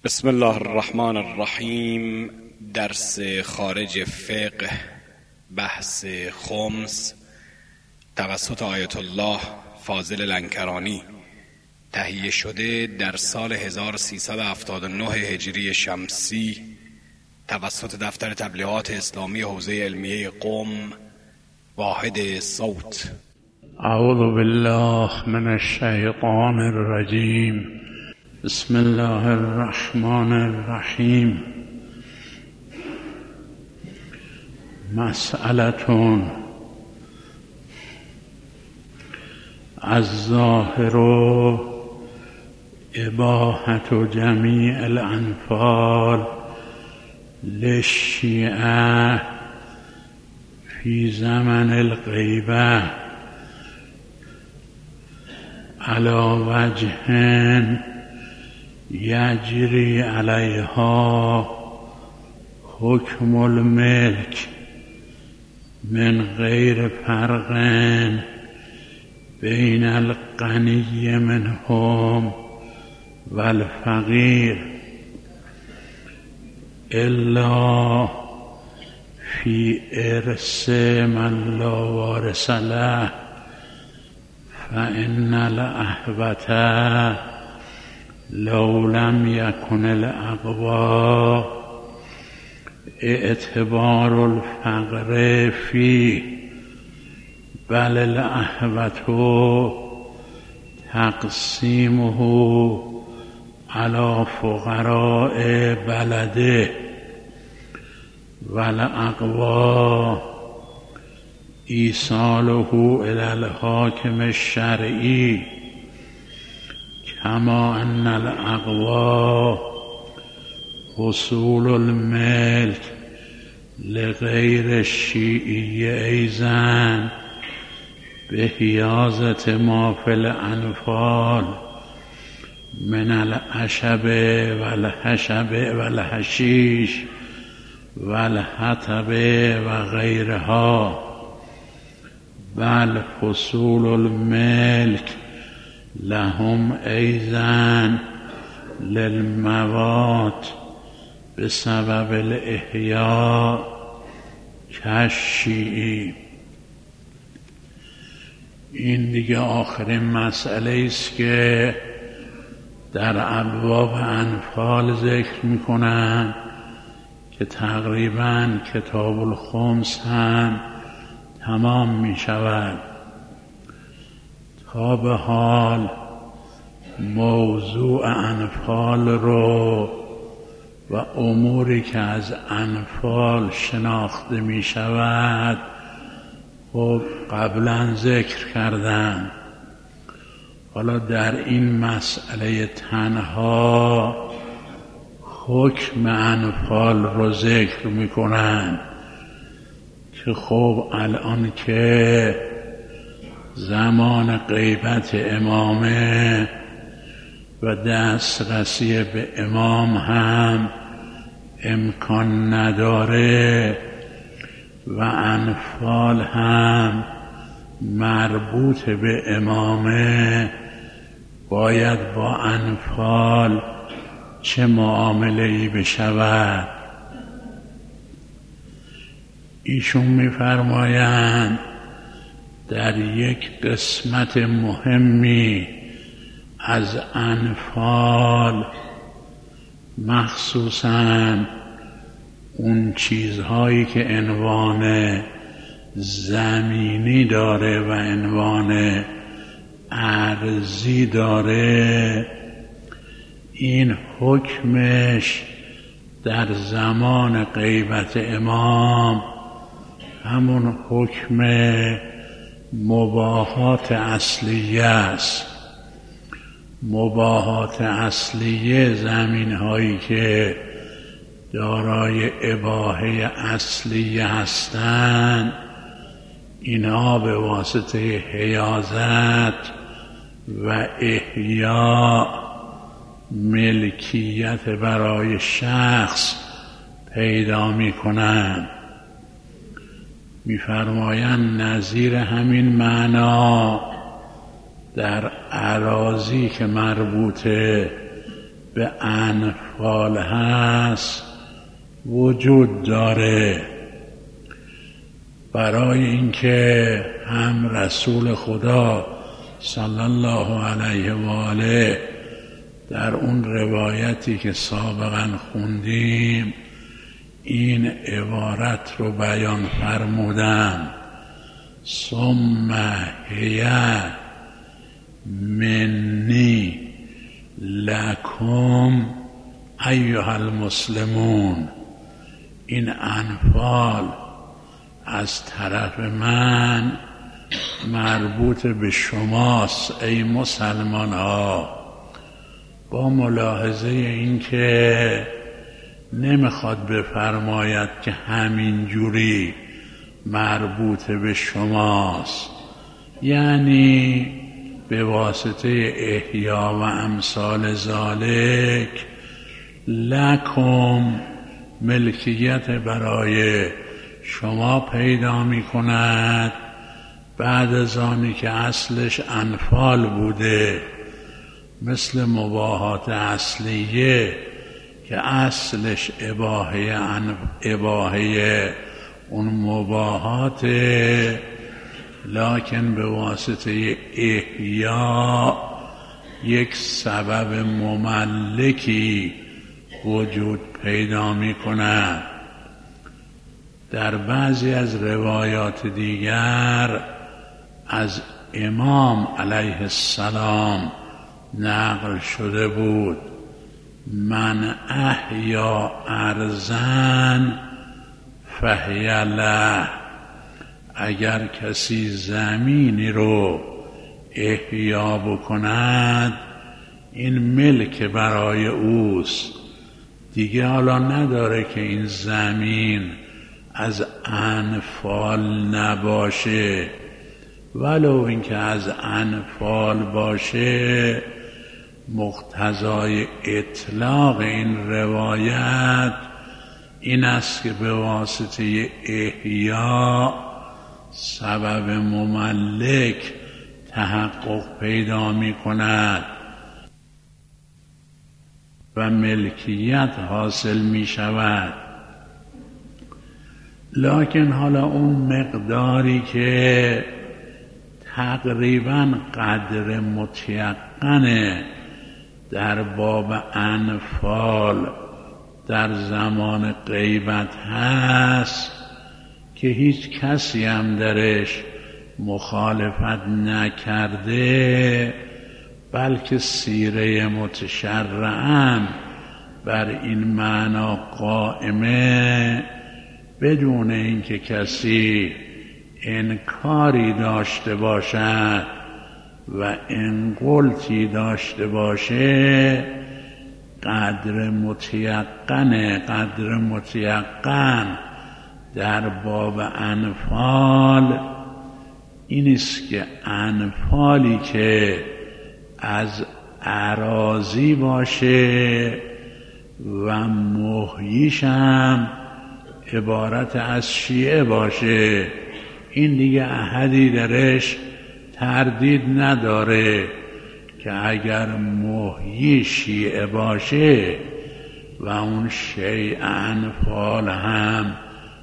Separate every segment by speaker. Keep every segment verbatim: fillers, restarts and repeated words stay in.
Speaker 1: بسم الله الرحمن الرحیم. درس خارج فقه، بحث خمس، توسط آیت الله فاضل لنکرانی، تهیه شده در سال هزار و سیصد و هفتاد و نه هجری شمسی توسط دفتر تبلیغات اسلامی حوزه علمیه قم، واحد صوت.
Speaker 2: اعوذ بالله من الشیطان الرجیم. بسم الله الرحمن الرحیم. مسئلتون الظاهر اباحة جمیع الانفال للشیعة فی زمن الغیبة علی وجه یجری علیها حکم الملک من غیر فرق بین الغنی منهم والفقیر الا فی ارث من لا وارث له فإن الأحوة لو لم يكن الأقوى اعتبار الفقر فيه بل الأحوة تقسيمه على فقراء بلده والأقوى إيصاله إلى الحاكم الشرعي كما أن الأقوى وصول الملك لغير الشيعي أيضا بحيازة ما في الأنفال من العشب والحشب والحشيش والحطب وغيرها، بل فصول الملك لهم أيضا للموات بسبب الإحياء كالشیعی. این دیگه آخرین مسئله است که در ابواب انفال ذکر میکنن که تقریبا کتاب الخمس هم تمام می شود. تا به حال موضوع انفال رو و اموری که از انفال شناخته می شود خب قبلا ذکر کردن. حالا در این مسئله تنها حکم انفال رو ذکر می کنن که خب الان که زمان غیبت امامه و دسترسی به امام هم امکان نداره و انفال هم مربوط به امامه، باید با انفال چه معامله‌ای بشود؟ ایشون می‌فرمایند در یک قسمت مهمی از انفال، مخصوصاً اون چیزهایی که عنوان زمینی داره و عنوان ارضی داره، این حکمش در زمان غیبت امام همون حکم مباحات اصلیه است. مباحات اصلیه زمین هایی که دارای اباحه اصلیه هستند، اینا به واسطه حیازت و احیاء ملکیت برای شخص پیدا می کنند. می فرمایند نظیر همین معنا در اراضی که مربوطه به انفال هست وجود داره، برای اینکه هم رسول خدا صلی الله علیه و آله در اون روایتی که سابقا خوندیم این عبارت رو بیان فرمودن: ثم هی منی لکم ایها المسلمون، این انفال از طرف من مربوط به شماست ای مسلمان ها. با ملاحظه این که نمیخواد بفرماید که همین جوری مربوط به شماست، یعنی به واسطه احیا و امثال ذالک لکم ملکیت برای شما پیدا می کند بعد از آنی که اصلش انفال بوده، مثل مباحات اصلیه که اصلش اباحه اباحه اون مباحات، لکن به واسطه احیا یک سبب مملکی وجود پیدا می کند. در بعضی از روایات دیگر از امام علیه السلام نقل شده بود: من احیا ارضاً فهی له، اگر کسی زمینی رو احیا بکند این ملک برای اوست، دیگه حالا نداره که این زمین از انفال نباشه، ولو اینکه از انفال باشه. مقتضای اطلاق این روایت این است که به واسطه احیا سبب مملک تحقق پیدا می کند و ملکیت حاصل می شود. لکن حالا اون مقداری که تقریباً قدر متیقنه در باب انفال در زمان غیبت هست که هیچ کسی هم درش مخالفت نکرده، بلکه سیره متشرعاً بر این معنا قائمه، بدون اینکه کسی انکاری داشته باشد و انقلتی داشته باشه. قدر متیقن قدر متیقن در باب انفال این است که انفالی که از اراضی باشه و محییش هم عبارت از شیعه باشه، این دیگه احدی درش تردید نداره که اگر محیی شیعه باشه و اون شیء انفال هم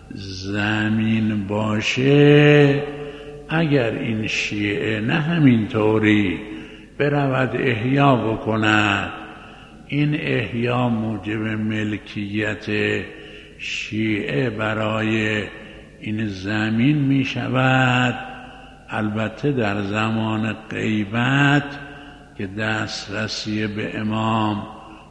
Speaker 2: زمین باشه، اگر این شیعه نه همینطوری برود احیا بکند، این احیا موجب ملکیت شیعه برای این زمین می شود. البته در زمان غیبت که دسترسی به امام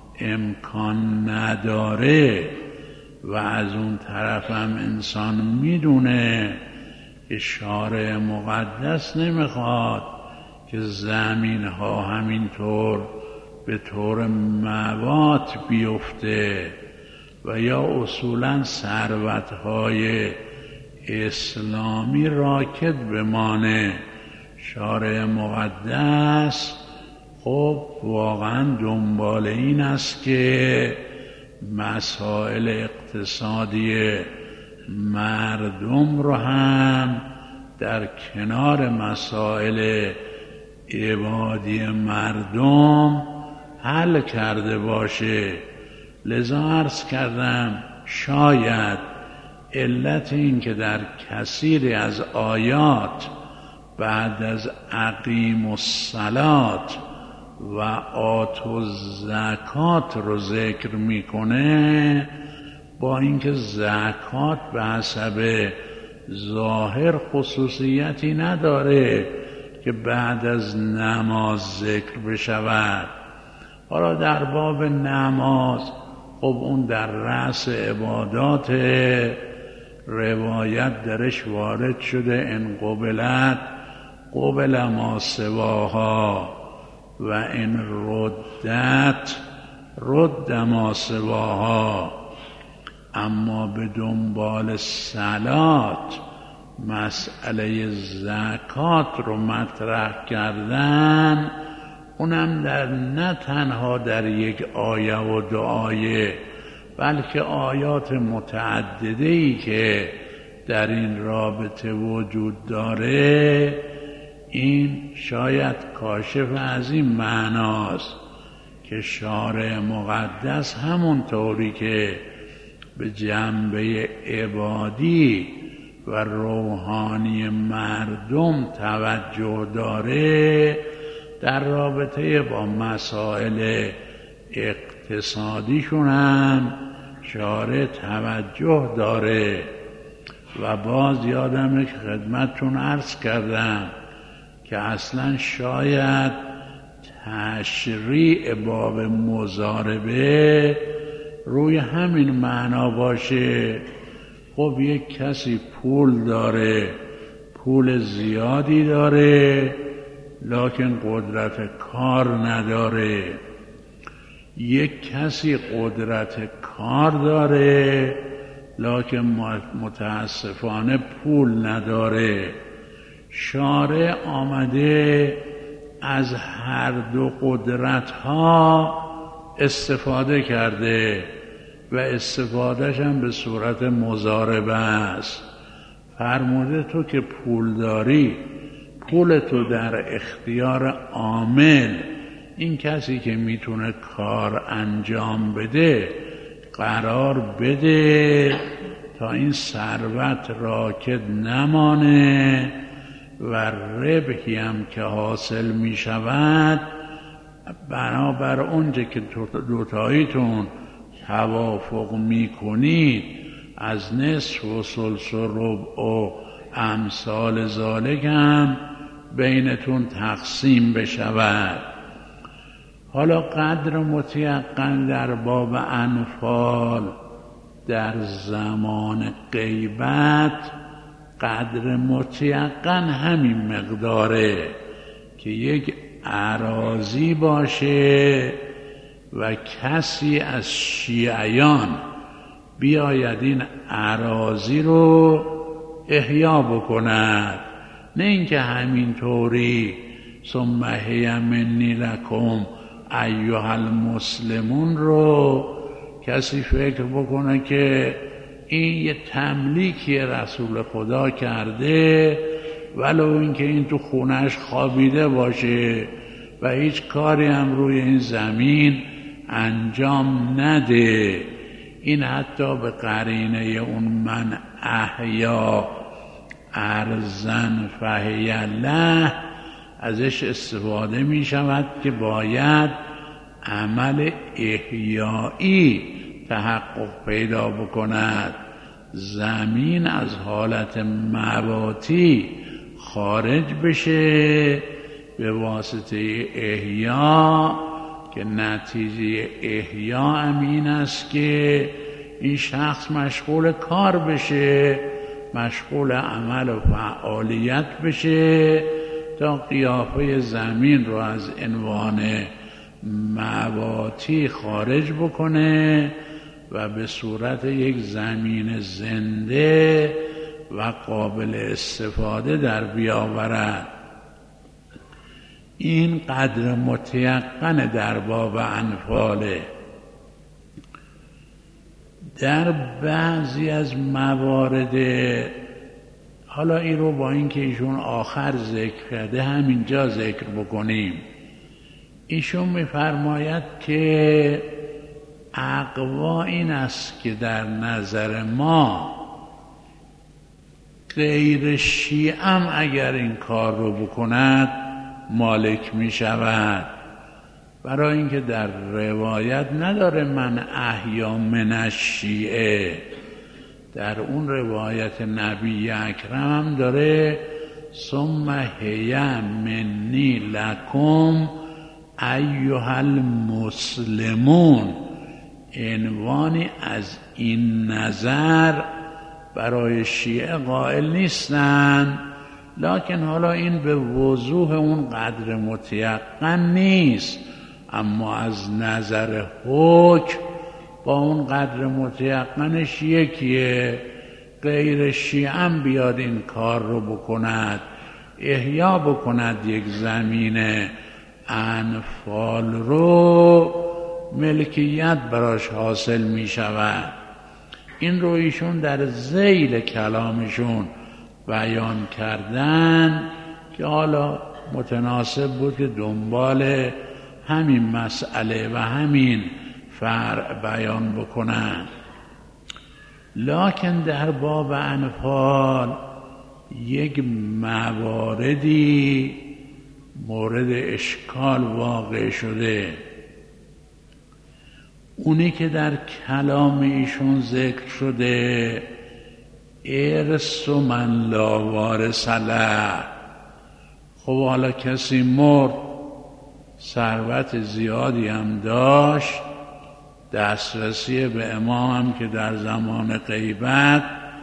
Speaker 2: امکان نداره و از اون طرف هم انسان میدونه که شارع مقدس نمیخواد که زمین ها همینطور به طور موات بیفته و یا اصولا ثروت های اسلامی راکد بمانه. شارع مقدس خب واقعا دنبال این است که مسائل اقتصادی مردم رو هم در کنار مسائل عبادی مردم حل کرده باشه. لذا عرض کردم شاید علت این که در کثیری از آیات بعد از اقیم الصلات و آتوا الزکات رو ذکر میکنه، با اینکه زکات به حسب ظاهر خصوصیتی نداره که بعد از نماز ذکر بشود. حالا در باب نماز خب اون در رأس عبادات، روایت درش وارد شده ان قبلت قبل ما سواها و ان ردت رد ما سواها. اما به دنبال صلات مسئله زکات رو مطرح کردن، اونم در نه تنها در یک آیه و دو آیه، بلکه آیات متعدده‌ای که در این رابطه وجود داره، این شاید کاشف از این معناست که شارع مقدس همون طوری که به جنبه عبادی و روحانی مردم توجه داره، در رابطه با مسائل اقتصادیشون هم شارع توجه داره. و باز یادمه که خدمتتون عرض کردم که اصلا شاید تشریع باب مضاربه روی همین معنا باشه. خب یک کسی پول داره، پول زیادی داره، لکن قدرت کار نداره. یک کسی قدرت کار داره لکن متاسفانه پول نداره. شارع آمده از هر دو قدرت ها استفاده کرده و استفادهش هم به صورت مضاربه است. فرموده تو که پول داری، پول تو در اختیار عامل، این کسی که میتونه کار انجام بده، قرار بده تا این ثروت راکد نمانه و ربحی هم که حاصل می شود بنابر اونجا که دوتاییتون توافق می کنید از نصف و ثلث و ربع و امثال ذالک هم بینتون تقسیم بشود. حالا قدر متیقن در باب انفال در زمان غیبت قدر متیقن همین مقداره که یک اراضی باشه و کسی از شیعیان بیاید این اراضی رو احیا بکند، نه اینکه همینطوری ثم هی منی لکم ایها المسلمون رو کسی فکر بکنه که این یه تملیکی رسول خدا کرده ولو اینکه این تو خونش خوابیده باشه و هیچ کاری هم روی این زمین انجام نده. این حتی به قرینه اون من احیا ارزن فهی له ازش استفاده می شود که باید عمل احیایی تحقق پیدا بکند. زمین از حالت مواتی خارج بشه به واسطه احیا که نتیجه احیا امین است که این شخص مشغول کار بشه، مشغول عمل و فعالیت بشه تا قیافه زمین رو از عنوان مواتی خارج بکنه و به صورت یک زمین زنده و قابل استفاده در بیاورد. این قدر متیقن در باب انفاله. در بعضی از موارد، حالا این رو با اینکه ایشون آخر ذکر کرده همینجا ذکر بکنیم، ایشون میفرماید که اقوا این است که در نظر ما غیر شیعم اگر این کار رو بکند مالک می شود، برای اینکه در روایت نداره من احیا من الشیعه، در اون روایت نبی اکرم هم داره ثم هی منی لکم ایها المسلمون، عنوانی از این نظر برای شیعه قائل نیستن، لکن حالا این به وضوح اون قدر متیقن نیست، اما از نظر حکم با اون قدر متیقنش یکیه. غیر شیعه بیاد این کار رو بکند، احیا بکند یک زمین انفال رو، ملکیت براش حاصل می شود. این رو ایشون در ذیل کلامشون بیان کردن که حالا متناسب بود که دنبال همین مسئله و همین فرع بیان بکنن. لکن در باب انفال یک مواردی مورد اشکال واقع شده، اونی که در کلام ایشون ذکر شده ارث من لا وارث له. خب حالا کسی مرد، ثروت زیادی هم داشت، دسترسی به امام هم که در زمان غیبت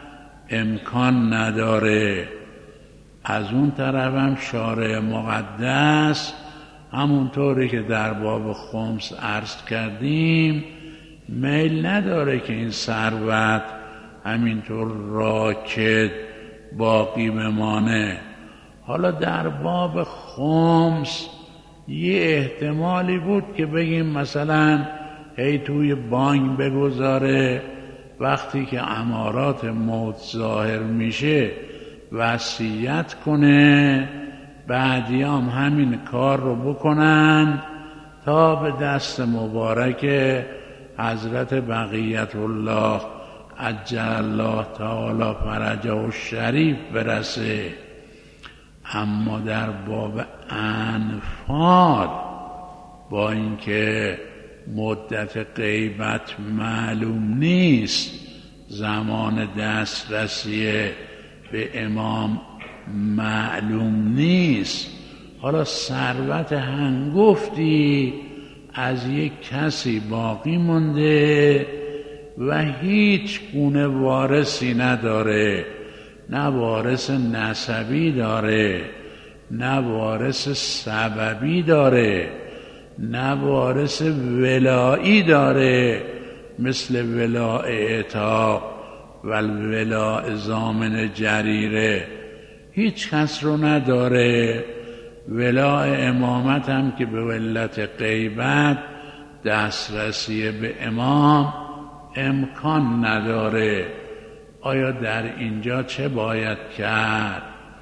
Speaker 2: امکان نداره، از اون طرف هم شارع مقدس همونطوری که در باب خمس عرض کردیم میل نداره که این ثروت همینطور راکد باقی بمانه. حالا در باب خمس یه احتمالی بود که بگیم مثلا هی توی بانک بگذاره، وقتی که امارات موت ظاهر میشه وصیت کنه، بعدیام همین کار رو بکنن تا به دست مبارک حضرت بقیت الله عجل الله تعالی فرجه و شریف برسه. اما در باب انفال با اینکه مدت غیبت معلوم نیست، زمان دسترسی به امام معلوم نیست، حالا ثروت هنگفتی از یک کسی باقی مونده و هیچ گونه وارثی نداره، نه وارث نسبی داره، نه وارث سببی داره، نه وارث ولایی داره مثل ولاء عتاق و ولاء ضامن جریره، هیچ کس رو نداره. ولاء امامت هم که به علت غیبت دسترسی به امام امکان نداره. آیا در اینجا چه باید کرد؟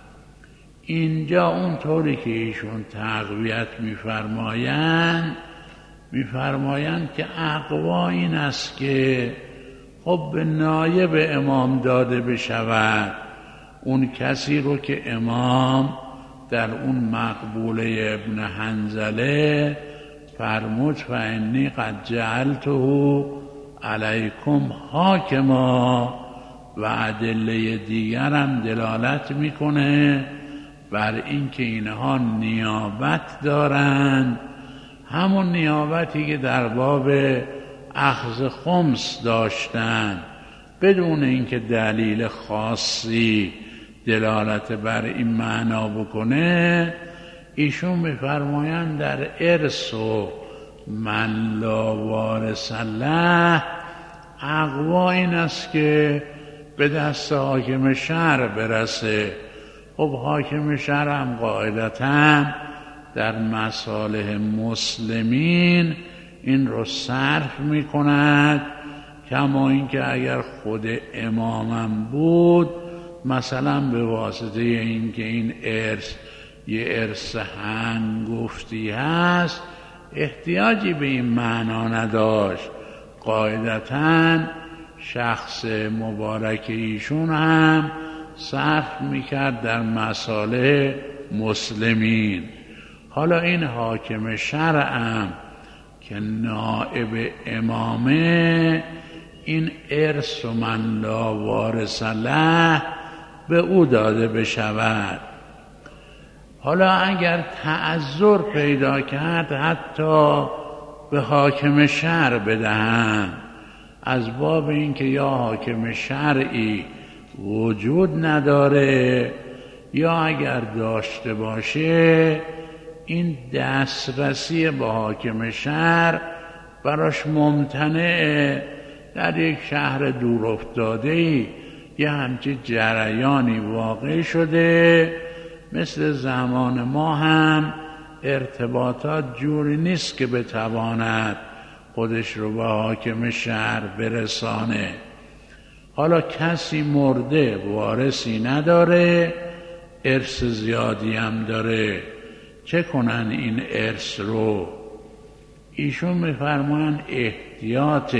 Speaker 2: اینجا اونطوری که ایشون تقویت میفرمایند میفرمایند که اقوا این است که خب به نایب امام داده بشود، اون کسی رو که امام در اون مقبوله ابن حنظله فرمود فانی قد جعلته علیکم حاکما، و ادله دیگرم دلالت میکنه بر اینکه اینها نیابت دارند، همون نیابتی که در باب اخذ خمس داشتند، بدون اینکه دلیل خاصی دلالت بر این معنا بکنه. ایشون میفرمایند در ارث و من لا وارث له اقوا این است که به دست حاکم شهر برسه. خب حاکم شهر هم قاعدتاً در مصالح مسلمین این رو صرف می کند، کما اینکه اگر خود امامم بود مثلا به واسطه اینکه این ارث یه ارث هنگفتی هست احتیاجی به این معنا نداشت. قاعدتاً شخص مبارک ایشون هم صرف میکرد در مصالح مسلمین. حالا این حاکم شرعم که نائب امامه، این ارث و من لا وارث له به او داده بشود. حالا اگر تعذر پیدا کرد حتی به حاکم شرع بدهند، از باب اینکه یا حاکم شرعی وجود نداره یا اگر داشته باشه این دسترسی به حاکم شرع براش ممتنعه. در یک شهر دور افتاده‌ای یه همچین جریانی واقع شده، مثل زمان ما هم ارتباطات جوری نیست که بتواند خودش رو به حاکم شهر برسانه. حالا کسی مرده، وارثی نداره، ارث زیادی هم داره، چه کنن این ارث رو؟ ایشون میفرمان احتیاط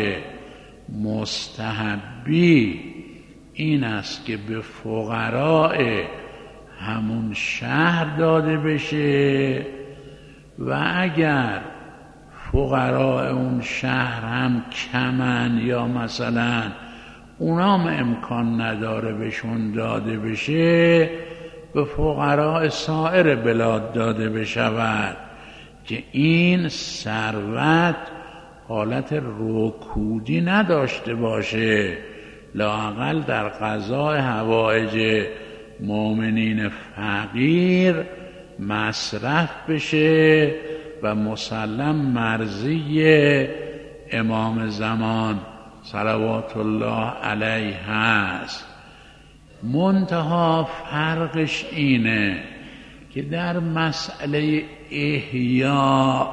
Speaker 2: مستحبی این است که به فقراء همون شهر داده بشه و اگر فقراء اون شهر هم کمن یا مثلا اونام امکان نداره بهشون داده بشه، به فقراء سایر بلاد داده بشود که این ثروت حالت رکودی نداشته باشه، لااقل در قضای حوائج مؤمنین فقیر مصرف بشه و مسلم مرضی امام زمان صلوات الله علیه هست. منتها فرقش اینه که در مسئله احیا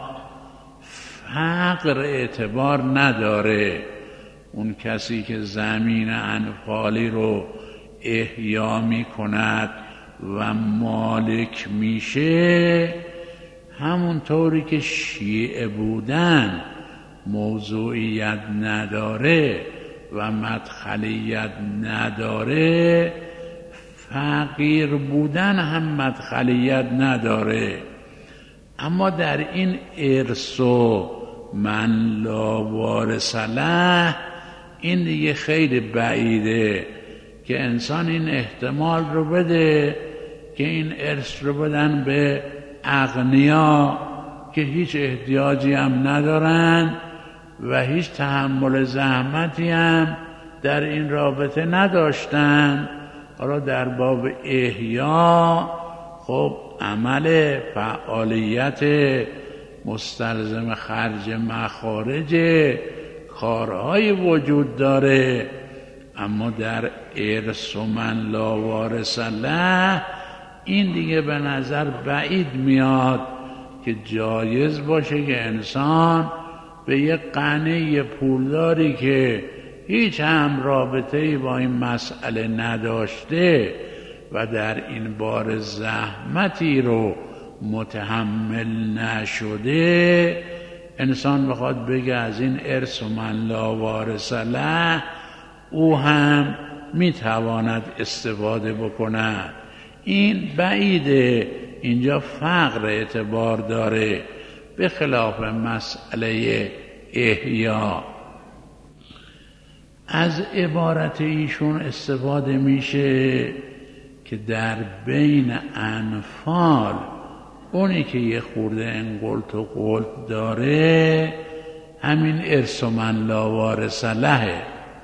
Speaker 2: فقر اعتبار نداره. اون کسی که زمین انفالی رو احیا می کند و مالک میشه، همونطوری که شیعه بودن موضوعیت نداره و مدخلیت نداره، فقیر بودن هم مدخلیت نداره. اما در این ارث و من لا وارث له این دیگه خیلی بعیده که انسان این احتمال رو بده که این ارث رو بدن به اغنیا که هیچ احتیاجی هم ندارن و هیچ تحمل زحمتی هم در این رابطه نداشتن. حالا در باب احیا خب عمل فعالیت مستلزم خرج مخارج کارهای وجود داره، اما در ارث و من لا وارث له این دیگه به نظر بعید میاد که جایز باشه که انسان به یک قنی پولداری که هیچ هم رابطه‌ای با این مسئله نداشته و در این بار زحمتی رو متحمل نشده، انسان بخواد بگه از این ارث و من لا وارث له او هم میتواند استفاده بکند. این بعیده، اینجا فقر اعتبار داره، به خلاف مسئله احیا. از عبارت ایشون استفاده میشه که در بین انفال اونی که یه خورده انقلت و قلت داره همین ارث و من لا وارث له،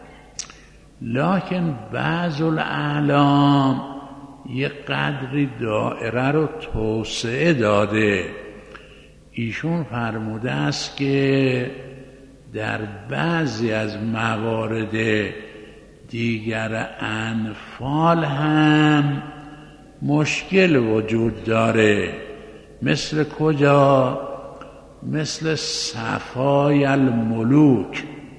Speaker 2: لکن بعض الاعلام یه قدری دائره رو توسعه داده. ایشون فرموده است که در بعضی از موارد دیگر انفال هم مشکل وجود داره. مثل کجا؟ مثل صفای الملوک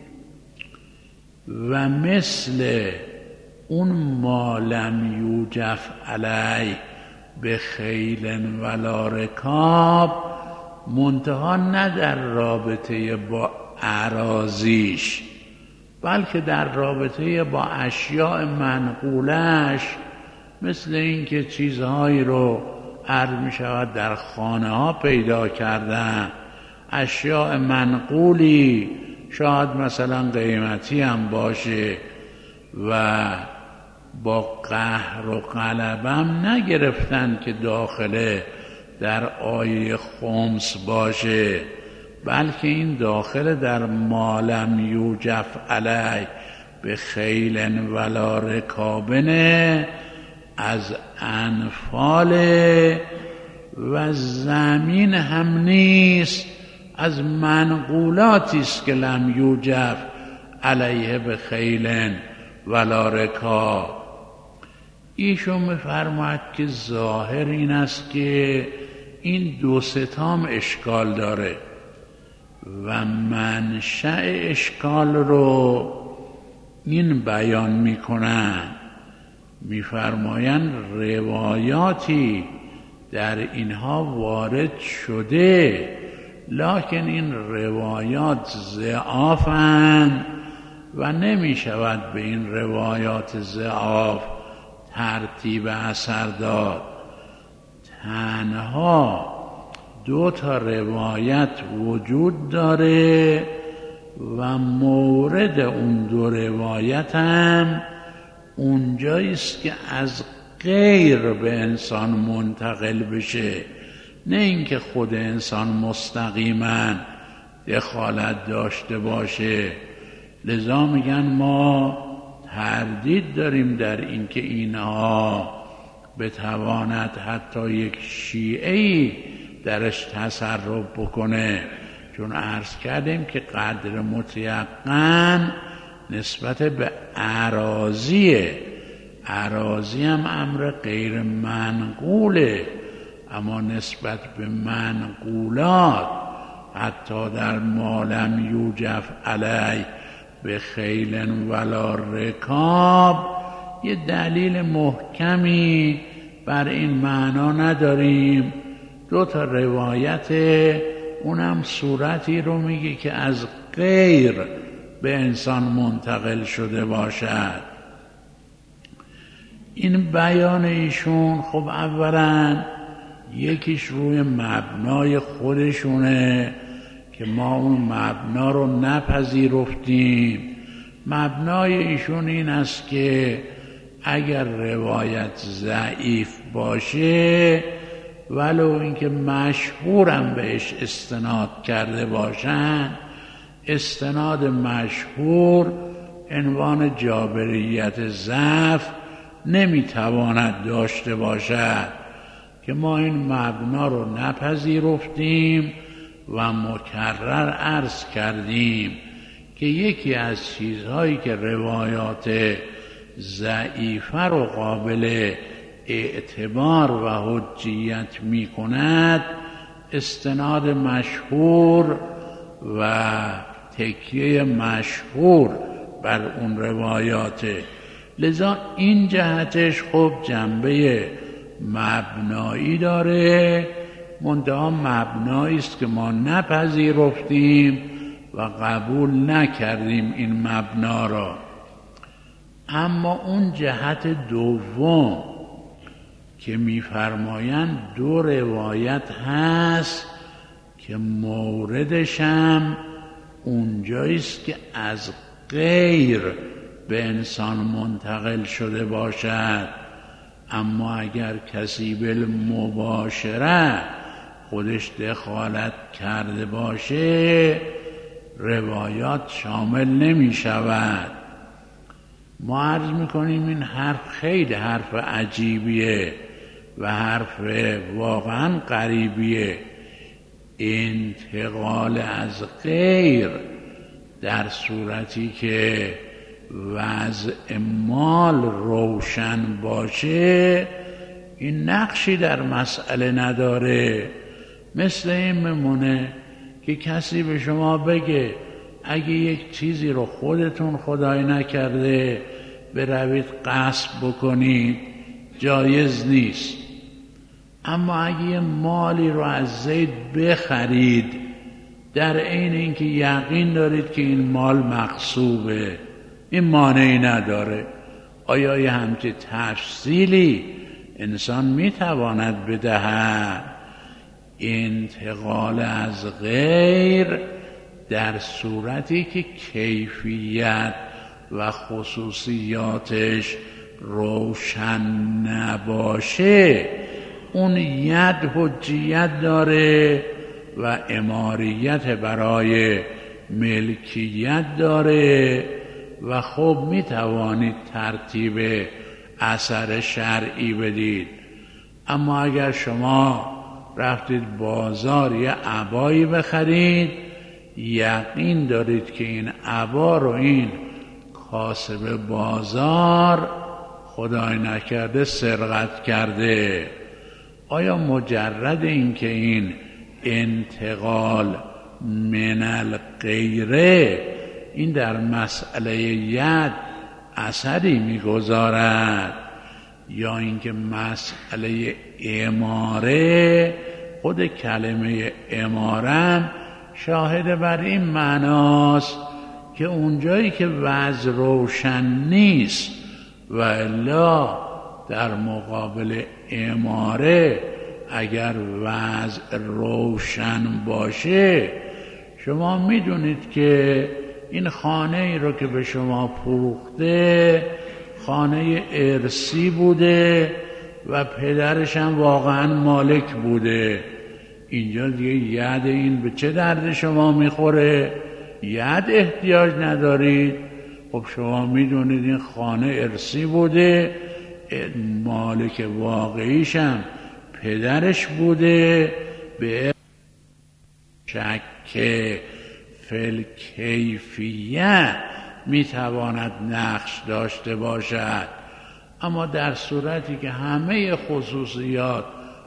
Speaker 2: و مثل اون ما لم یوجف علی به خیل ولا رکاب، منتها نه در رابطه با اراضیش، بلکه در رابطه با اشیاء منقولش، مثل اینکه چیزهایی رو عرض می شود در خانه ها پیدا کردن، اشیاء منقولی شاید مثلا قیمتی هم باشه و با قهر و غلبم نگرفتن که داخله در آیه خمس باشه، بلکه این داخل در مالم یوجف علی به خیل ولا رکابنه، از انفال و زمین هم نیست، از منقولاتی است که لم یوجف علیه به خیل ولا رکاب. ایشون می‌فرماید که ظاهر این است که این دو ستام اشکال داره و منشأ اشکال رو این بیان میکنن، میفرمایند روایاتی در اینها وارد شده، لکن این روایات ضعافند و نمی شود به این روایات ضعاف ترتیب اثر داد. تنها دو تا روایت وجود داره و مورد اون دو روایت هم اونجاییست که از غیر به انسان منتقل بشه، نه اینکه خود انسان مستقیما دخالت داشته باشه. لذا میگن ما تردید داریم در اینکه اینها بتواند حتی یک شیعه‌ای درش تصرف بکنه، چون عرض کردیم که قدر متیقن نسبت به اراضیه، اراضی هم امر غیر منقوله، اما نسبت به منقولات حتی در مالم یوجف علی به خیل ولا رکاب یه دلیل محکمی بر این معنا نداریم. دو تا روایت، اونم صورتی رو میگه که از غیر به انسان منتقل شده باشد. این بیان ایشون خب اولا یکیش روی مبنای خودشونه که ما اون مبنا رو نپذیرفتیم. مبنای ایشون این است که اگر روایت ضعیف باشه، ولو اینکه مشهورم بهش استناد کرده باشن، استناد مشهور عنوان جابریت ضعف نمیتواند داشته باشد، که ما این مبنا رو نپذیرفتیم و مکرر عرض کردیم که یکی از چیزهایی که روایات ضعیفه رو قابل اعتبار و حجیت می کند استناد مشهور و تکیه مشهور بر اون روایاته. لذا این جهتش خب جنبه مبنایی داره، منتها مبنایی است که ما نپذیرفتیم و قبول نکردیم این مبنا را. اما اون جهت دوم که می‌فرمایند دو روایت هست که موردش هم اونجاییست که از غیر به انسان منتقل شده باشد، اما اگر کسی بالمباشره خودش دخالت کرده باشه روایات شامل نمی شود. ما عرض میکنیم این حرف خیلی حرف عجیبیه و حرف واقعا غریبیه. انتقال از غیر در صورتی که وضع مال روشن باشه این نقشی در مسئله نداره. مثل این میمونه که کسی به شما بگه اگه یک چیزی رو خودتون خدای نکرده بروید غصب بکنید جایز نیست، اما اگه یه مالی رو از زید بخرید در عین اینکه یقین دارید که این مال مغصوبه، این مانعی نداره. آیا یه همچه تفصیلی انسان میتواند بدهد؟ انتقال از غیر در صورتی که کیفیت و خصوصیاتش روشن نباشه، اون ید حجیت داره و اماریت برای ملکیت داره و خب می توانید ترتیب اثر شرعی بدید. اما اگر شما رفتید بازار یه عبایی بخرید، یقین دارید که این عبا رو این کاسب بازار خدای نکرده سرقت کرده، آیا مجرد این که این انتقال من الغیره این در مسئله ید اثری میگذارد، یا اینکه مسئله اماره، خود کلمه امارم شاهد بر این معناست که اونجایی که وضع روشن نیست و الا در مقابل اماره اگر وضع روشن باشه، شما میدونید که این خانه ای رو که به شما فروخته خانه ارثی بوده و پدرش هم واقعا مالک بوده. اینجا دیگه ید این به چه درد شما میخوره؟ ید احتیاج ندارید. خب شما میدونید این خانه ارثی بوده، مالک واقعیش هم پدرش بوده، به شک فل کیفیت میتواند نقش داشته باشد. اما در صورتی که همه خصوصیات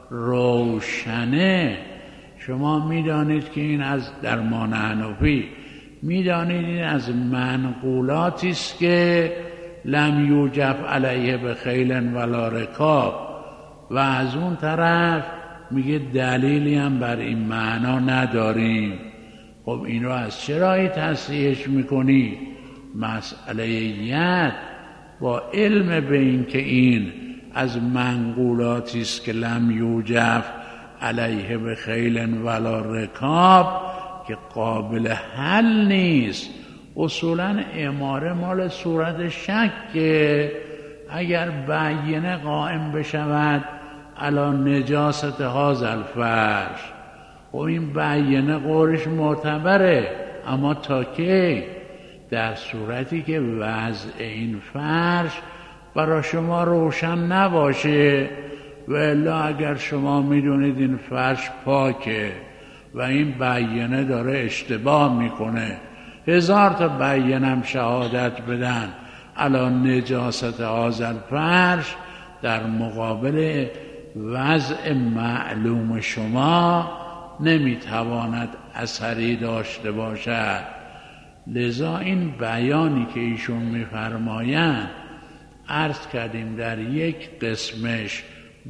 Speaker 2: روشنه، شما میدانید که این از درمان حنفی میدانید این از منقولاتی است که لم یوجب علیه به خیل ولا رکاب، و از اون طرف میگه دلیلی هم بر این معنا نداریم. خب این رو از چه راهی تصحیحش میکنی؟ مسئله ید با علم به این که این از منقولاتی است که لم یوجب علیه به خیل ولا رکاب که قابل حل نیست. اصولا اماره مال صورت شکه، اگر بیینه قائم بشود علی نجاست هذا الفرش، و این بیینه قولش معتبره، اما تا کی؟ در صورتی که وضع این فرش برای شما روشن نباشه، و الا اگر شما میدونید این فرش پاکه و این بیینه داره اشتباه میکنه، هزار تا بیینم شهادت بدن علی نجاست هذا الفرش، در مقابل وضع معلوم شما نمیتواند اثری داشته باشد. لذا این بیانی که ایشون میفرمایند عرض کردیم در یک قسمش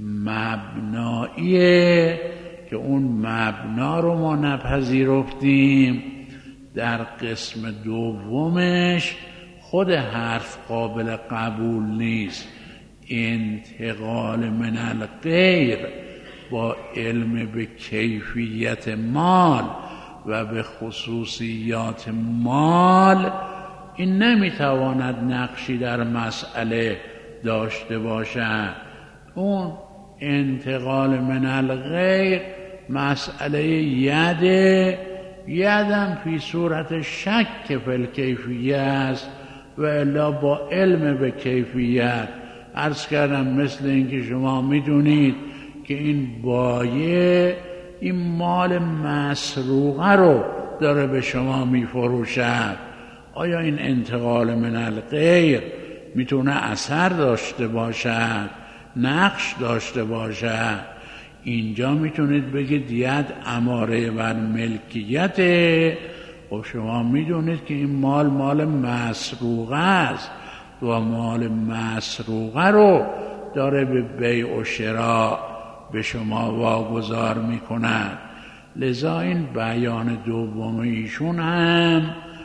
Speaker 2: مبناییه که اون مبنا رو ما نپذیرفتیم، در قسم دومش خود حرف قابل قبول نیست. انتقال من الغیر با علم به کیفیت مال و به خصوصیات مال، این نمیتواند نقشی در مسئله داشته باشد. اون انتقال من الغیر مسئله یده، یدم فی صورت شک فی الکیفیه است، و الا با علم به کیفیت. عرض کردم مثل اینکه شما میدونید که این بایع این مال مسروقه رو داره به شما میفروشد، آیا این انتقال من الغیر میتونه اثر داشته باشد، نقش داشته باشد؟ اینجا میتونید بگید ید اماره بر ملکیته. و شما میدونید که این مال مال مسروقه است و مال مسروقه رو داره به بیع و شراء به شما واگذار می کند. لذا این بیان دوم ایشون هم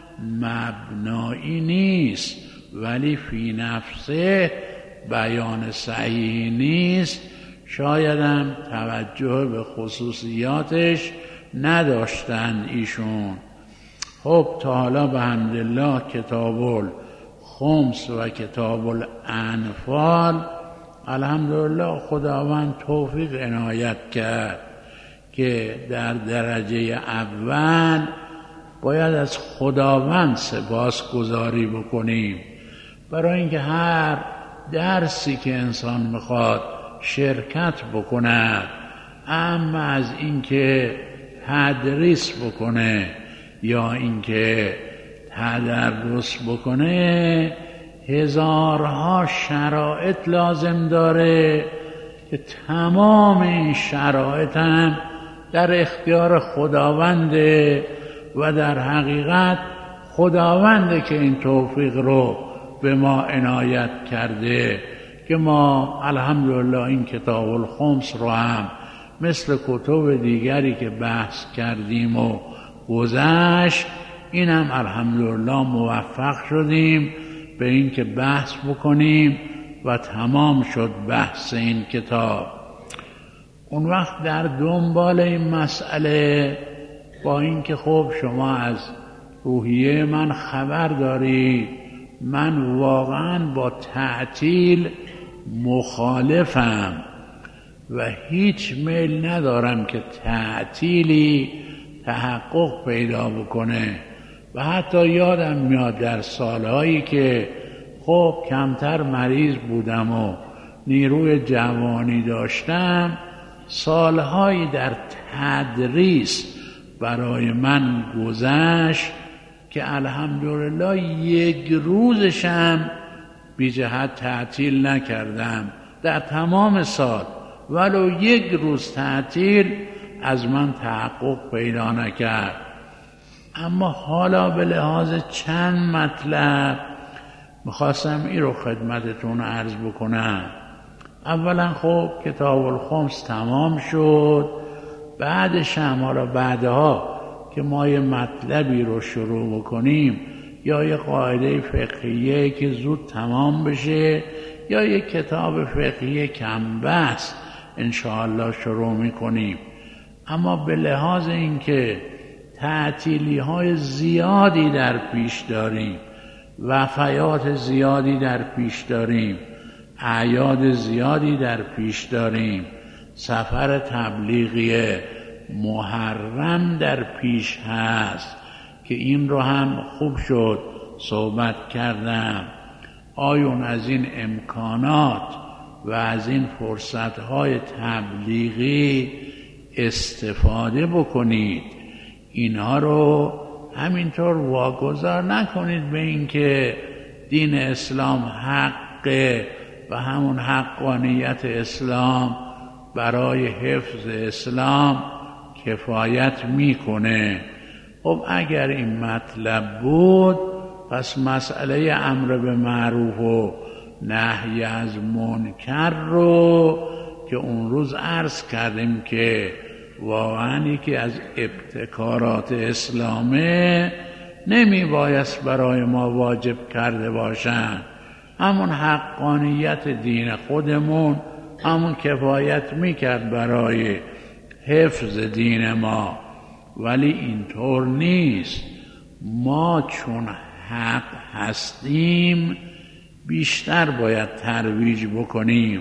Speaker 2: مبنایی نیست، ولی فی نفسه بیان صحیحی نیست. شاید هم توجه به خصوصیاتش نداشتند ایشون. خب تا حالا به حمدالله کتاب الخمس و کتاب الانفال الحمدلله خداوند توفیق عنایت کرد که در درجه اول باید از خداوند سپاسگزاری بکنیم، برای اینکه هر درسی که انسان میخواد شرکت بکند، اما از اینکه تدریس بکنه یا اینکه تدرس بکنه هزارها شرایط لازم داره که تمام این شرایط هم در اختیار خداونده و در حقیقت خداونده که این توفیق رو به ما عنایت کرده که ما الحمدلله این کتاب الخمس رو هم مثل کتب دیگری که بحث کردیم و گذشت، این هم الحمدلله موفق شدیم به این که بحث بکنیم و تمام شد بحث این کتاب. اون وقت در دنبال این مسئله، با اینکه خب شما از روحیه من خبر دارید، من واقعا با تعطیل مخالفم و هیچ میل ندارم که تعطیلی تحقق پیدا بکنه. و حتی یادم میاد در سالهایی که خب کمتر مریض بودم و نیروی جوانی داشتم، سالهایی در تدریس برای من گذشت که الحمدلله یک روزشم بی جهت تعطیل نکردم در تمام سال، ولو یک روز تعطیل از من تحقق پیدا نکرد. اما حالا به لحاظ چند مطلب میخواستم این رو خدمتتون عرض بکنم. اولا خب کتاب الخمس تمام شد، بعدش هم حالا بعدها که ما یه مطلبی رو شروع بکنیم یا یه قاعده فقهیه که زود تمام بشه یا یه کتاب فقهی کم بحث انشاءالله شروع میکنیم. اما به لحاظ اینکه تعطیلی های زیادی در پیش داریم، وفیات زیادی در پیش داریم، اعیاد زیادی در پیش داریم، سفر تبلیغی محرم در پیش هست که این رو هم خوب شد صحبت کردم. آیون از این امکانات و از این فرصتهای تبلیغی استفاده بکنید، اینها رو همینطور واگذار نکنید به اینکه دین اسلام حقه و همون حقانیت اسلام برای حفظ اسلام کفایت میکنه. خب اگر این مطلب بود، پس مسئله امر به معروف و نهی از منکر رو که اون روز عرض کردیم که واقعا یکی از ابتکارات اسلامه، نمی بایست برای ما واجب کرده باشن. همون حقانیت دین خودمون همون کفایت میکرد برای حفظ دین ما، ولی اینطور نیست. ما چون حق هستیم بیشتر باید ترویج بکنیم،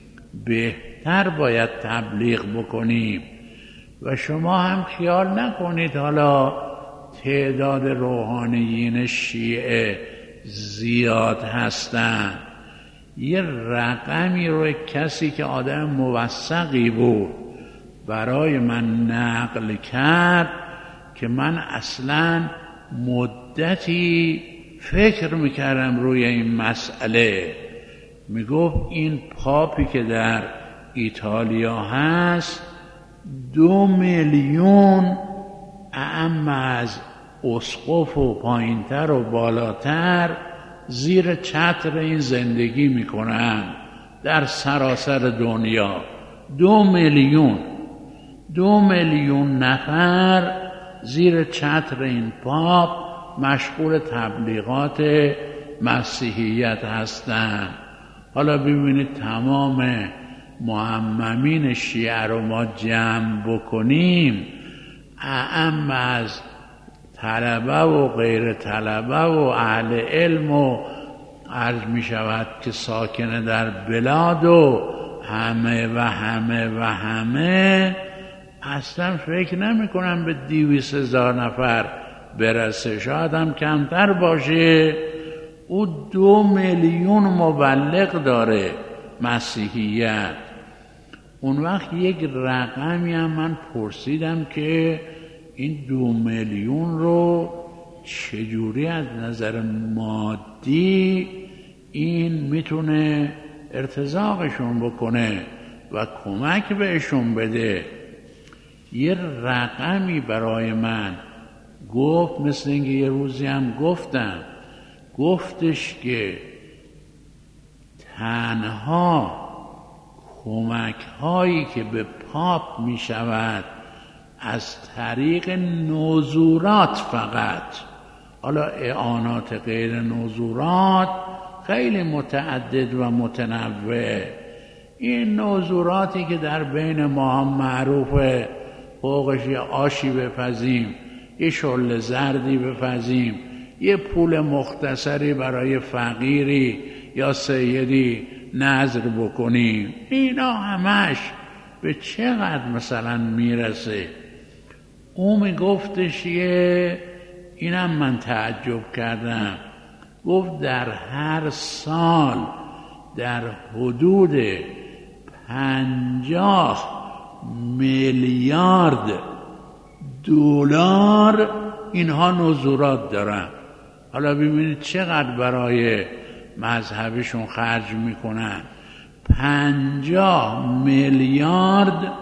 Speaker 2: بهتر باید تبلیغ بکنیم. و شما هم خیال نکنید حالا تعداد روحانیین شیعه زیاد هستند. یه رقمی رو کسی که آدم موثقی بود برای من نقل کرد که من اصلا مدتی فکر میکردم روی این مسئله. میگفت این پاپی که در ایتالیا هست دو میلیون اعم از اسقف و پایینتر و بالاتر زیر چتر این زندگی میکنن در سراسر دنیا. دو میلیون دو میلیون نفر زیر چتر این پاپ مشغول تبلیغات مسیحیت هستند. حالا ببینید تمام معممین شیعه رو ما جمع بکنیم، اعم از طلبه و غیر طلبه و اهل علم و عرض می شود که ساکنه در بلاد و همه و همه و همه اصلا فکر نمی کنم به دویست هزار نفر برسه، شاید هم کمتر باشه. او دو میلیون مبلغ داره مسیحیت. اون وقت یک رقمی هم من پرسیدم که این دو میلیون رو چجوری از نظر مادی این میتونه ارتزاقشون بکنه و کمک بهشون بده. یه رقمی برای من گفت، مثل اینکه یه روزی هم گفتم، گفتش که تنها کمک هایی که به پاپ می شود از طریق نزورات فقط، حالا اعانات غیر نزورات خیلی متعدد و متنوع. این نزوراتی که در بین ما هم معروفه، فوقش یه آشی بپزیم، یه شل زردی بپزیم، یه پول مختصری برای فقیری یا سیدی نذر بکنیم، اینا همش به چقدر مثلا میرسه؟ او میگفتش یه، اینم من تعجب کردم، گفت در هر سال در حدود پنجاه میلیارد دلار اینها نزورات دارن. حالا ببینید چقدر برای مذهبشون خرج میکنن. پنجاه میلیارد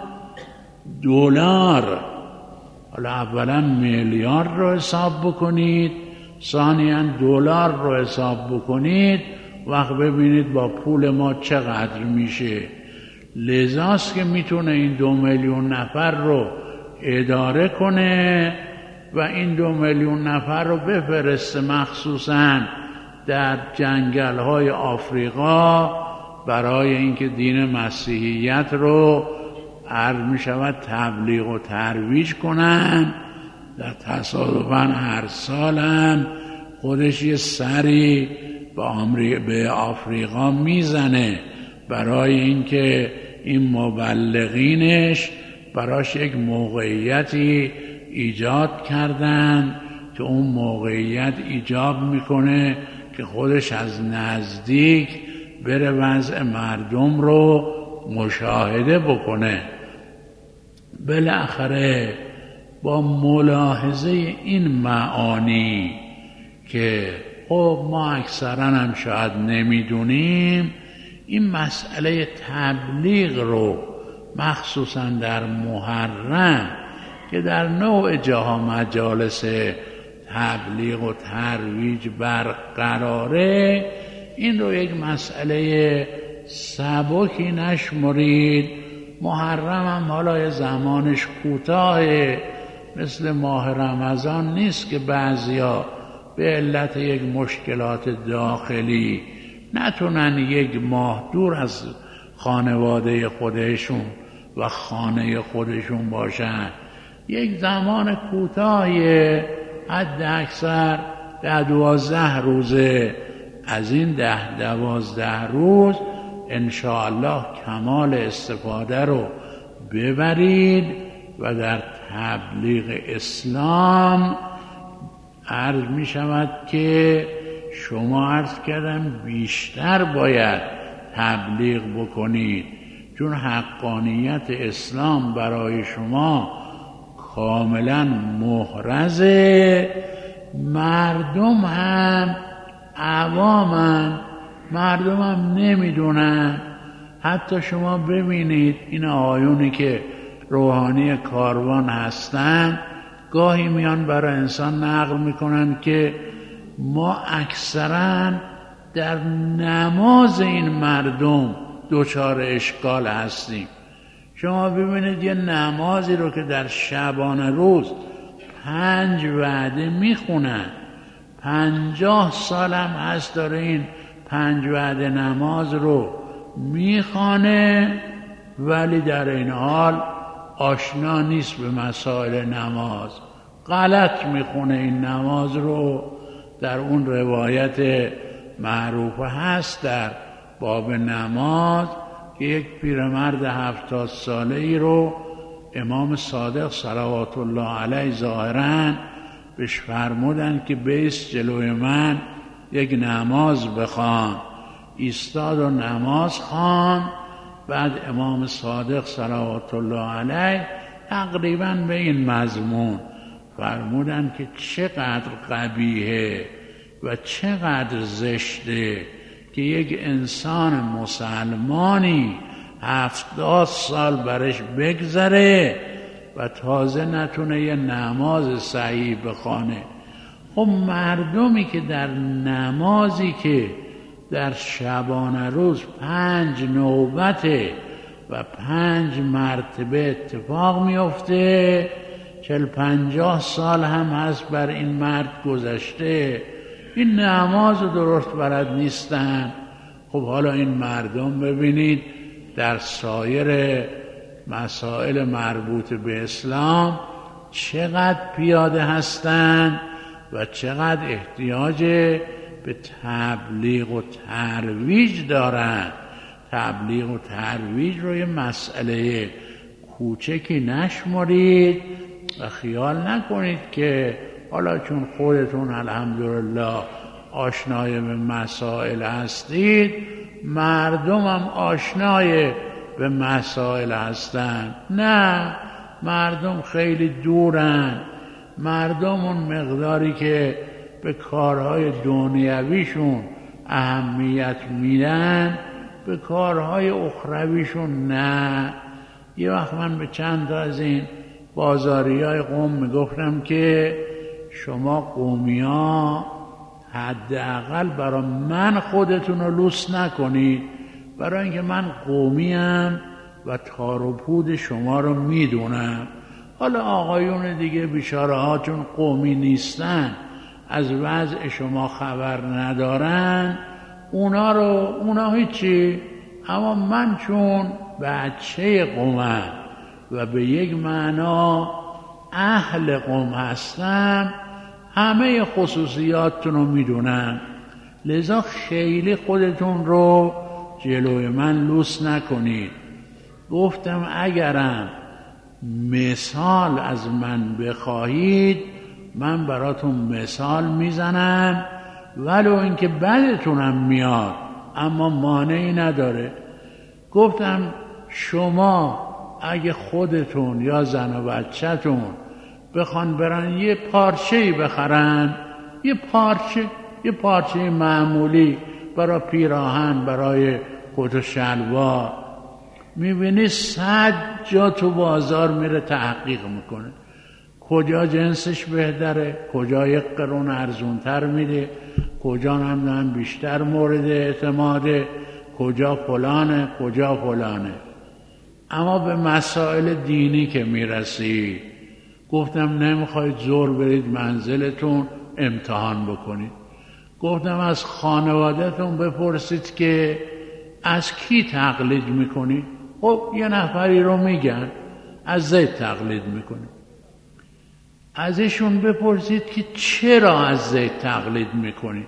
Speaker 2: دلار. حالا اولا میلیارد رو حساب بکنید، ثانیاً دلار رو حساب بکنید، وقت ببینید با پول ما چقدر میشه. لذاست که میتونه این دو میلیون نفر رو اداره کنه و این دو میلیون نفر رو بفرسته مخصوصاً در جنگل‌های آفریقا برای اینکه دین مسیحیت رو عرض می شود تبلیغ و ترویج کنن. در تصادفاً هر سالم خودش یه سری به آفریقا میزنه برای اینکه این مبلغینش براش یک موقعیتی ایجاد کردن که اون موقعیت ایجاب میکنه که خودش از نزدیک بره وضع مردم رو مشاهده بکنه. بالاخره با ملاحظه این معانی که خب ما اکثرا هم شاید نمیدونیم، این مسئله تبلیغ رو مخصوصا در محرم که در نوع جاها مجالس تبلیغ و ترویج برقراره، این رو یک مسئله سبکی نشمرید. محرم هم حالا زمانش کوتاه، مثل ماه رمضان نیست که بعضیا به علت یک مشکلات داخلی نتونن یک ماه دور از خانواده خودشون و خانه خودشون باشن. یک زمان کوتاهی، حد اکثر ده دوازده روزه. از این ده دوازده روز انشاءالله کمال استفاده رو ببرید و در تبلیغ اسلام عرض می شود که شما عرض کردم بیشتر باید تبلیغ بکنید، چون حقانیت اسلام برای شما کاملا محرزه. مردم هم عوامن، مردم هم نمیدونن. حتی شما ببینید این آقایونی که روحانی کاروان هستن گاهی میان برای انسان نقل میکنن که ما اکثرا در نماز این مردم دچار اشکال هستیم. شما ببینید یه نمازی رو که در شبانه روز پنج وعده میخونن، پنجاه سال هم هست داره این پنج وعده نماز رو میخوانه، ولی در این حال آشنا نیست به مسائل نماز، غلط میخونه این نماز رو. در اون روایت معروف هست در باب نماز که یک پیرمرد هفتاد ساله ای رو امام صادق صلوات الله علیه ظاهراً بهش فرمودن که بیست جلوی من یک نماز بخوان. ایستاد و نماز خوان. بعد امام صادق صلوات الله علیه تقریباً به این مضمون فرمودن که چقدر قبیحه و چقدر زشته که یک انسان مسلمانی هفتاد سال برش بگذره و تازه نتونه یه نماز صحیح بخوانه. خب مردمی که در نمازی که در شبانه روز پنج نوبته و پنج مرتبه اتفاق میفته، چل پنجاه سال هم هست بر این مرد گذشته، این نماز درست بلد نیستن. خب حالا این مردم ببینید در سایر مسائل مربوط به اسلام چقدر پیاده هستند و چقدر احتیاج به تبلیغ و ترویج دارند. تبلیغ و ترویج رو یه مسئله کوچکی نشمرید و خیال نکنید که حالا چون خودتون الحمدلله آشنای به مسائل هستید، مردم هم آشنای به مسائل هستند. نه، مردم خیلی دورن. مردم اون مقداری که به کارهای دنیویشون اهمیت میدن، به کارهای اخرویشون نه. یه وقت من به چند تا از این بازاری های قوم میگفتم که شما قومی ها حداقل برای من خودتون رو لوس نکنید، برای اینکه من قومیم و تار و پود شما رو میدونم. حالا آقایون دیگه بیچاره ها چون قومی نیستن، از وضع شما خبر ندارن، اونا رو اونا هیچی. اما من چون بچه قومم و به یک معنا اهل قوم هستم، همه خصوصیاتتون رو میدونم، لذا خیلی خودتون رو جلوی من لوس نکنید. گفتم اگرم مثال از من بخواهید من براتون مثال میزنم، ولو اینکه بدتونم میاد اما مانعی نداره. گفتم شما اگه خودتون یا زن و بچه‌تون بخوان برن یه پارچه‌ای بخرن، یه پارچه یه پارچه معمولی برای پیراهن، برای کت و شلوار، میبینی صد جا تو بازار میره تحقیق میکنه کجا جنسش بهتره، کجا یک قرون ارزونتر میده، کجا نمیدونم بیشتر مورد اعتماده، کجا فلانه کجا فلانه. اما به مسائل دینی که میرسی، گفتم نمیخواید زور برید منزلتون امتحان بکنید. گفتم از خانوادهتون بپرسید که از کی تقلید میکنید. خب یه نفری رو میگن از زید تقلید میکنید. ازشون بپرسید که چرا از زید تقلید میکنید.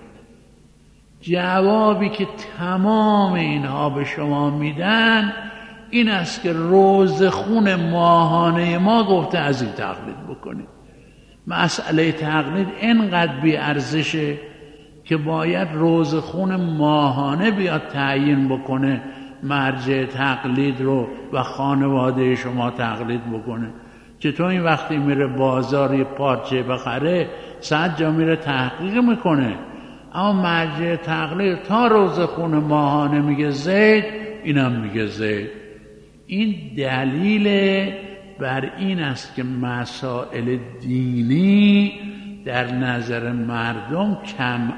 Speaker 2: جوابی که تمام اینها به شما میدن این است که روزخون ماهانه ما گفته از این تقلید بکنید. مسئله تقلید اینقدر بی ارزشه که باید روزخون ماهانه بیاد تعیین بکنه مرجع تقلید رو و خانواده شما تقلید بکنه. چطور این وقتی میره بازار یه پارچه بخره صد جا میره تحقیق میکنه، اما مرجع تقلید تا روزخون ماهانه میگه زید، اینم میگه زید. این دلیل بر این است که مسائل دینی در نظر مردم کم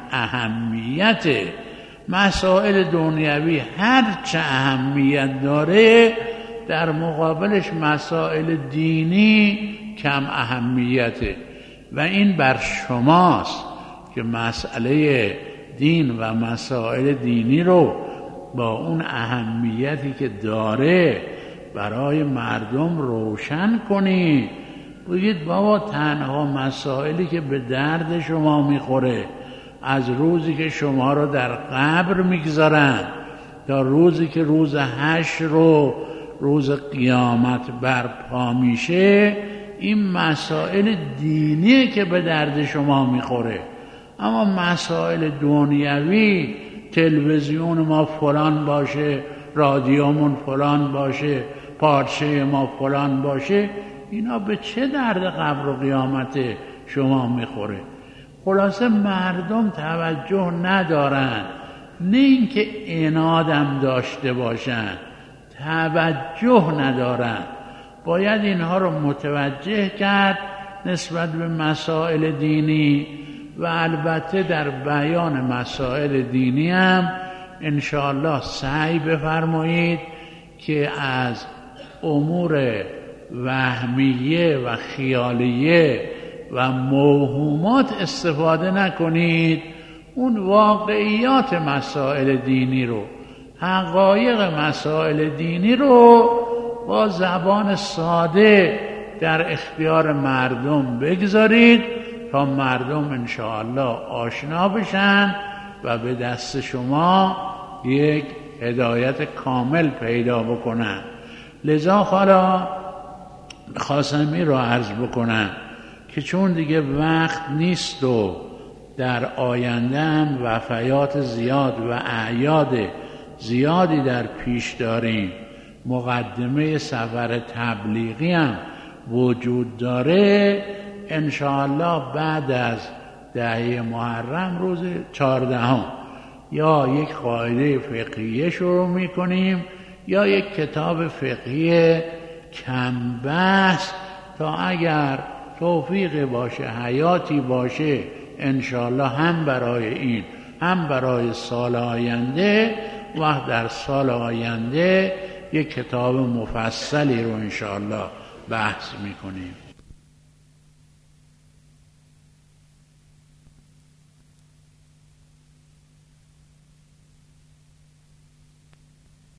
Speaker 2: اهمیته. مسائل دنیوی هر چه اهمیت داره در مقابلش مسائل دینی کم اهمیته و این بر شماست که مسئله دین و مسائل دینی رو با اون اهمیتی که داره برای مردم روشن کنید. بگید بابا تنها مسائلی که به درد شما میخوره از روزی که شما رو در قبر میگذارن تا روزی که روز حشر رو روز قیامت برپا میشه، این مسائل دینیه که به درد شما میخوره. اما مسائل دنیوی، تلویزیون ما فلان باشه، رادیومون فلان باشه، پارچه ما فلان باشه، اینا به چه درد قبر و قیامت شما میخوره؟ خلاصه مردم توجه ندارن، نه اینکه عنادم داشته باشن، توجه ندارن. باید اینها رو متوجه کرد نسبت به مسائل دینی و البته در بیان مسائل دینی هم انشاءالله سعی بفرمایید که از امور وهمیه و خیالیه و موهومات استفاده نکنید. اون واقعیات مسائل دینی رو، حقایق مسائل دینی رو با زبان ساده در اختیار مردم بگذارید تا مردم انشاءالله آشنا بشن و به دست شما یک هدایت کامل پیدا بکنن. لذا حالا خواستم این رو عرض بکنم که چون دیگه وقت نیست و در آینده هم وفیات زیاد و اعیاد زیادی در پیش داریم، مقدمه سفر تبلیغی هم وجود داره، انشاءالله بعد از دهه محرم روز چهاردهم یا یک قاعده فقهیه شروع میکنیم یا یک کتاب فقهی کم بحث تا اگر توفیق باشه، حیاتی باشه، انشاءالله هم برای این هم برای سال آینده و در سال آینده یک کتاب مفصلی رو انشاءالله بحث میکنیم.